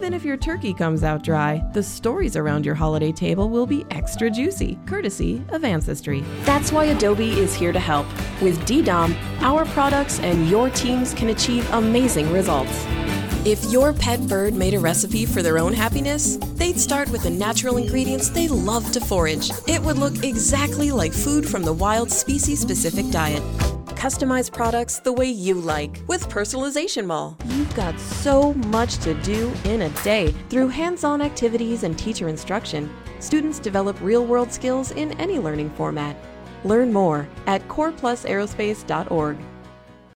Even if your turkey comes out dry, the stories around your holiday table will be extra juicy, courtesy of Ancestry. That's why Adobe is here to help. With DDOM, our products and your teams can achieve amazing results. If your pet bird made a recipe for their own happiness, they'd start with the natural ingredients they love to forage. It would look exactly like food from the wild species-specific diet. Customize products the way you like with Personalization Mall. You've got so much to do in a day. Through hands-on activities and teacher instruction, students develop real-world skills in any learning format. Learn more at coreplusaerospace.org.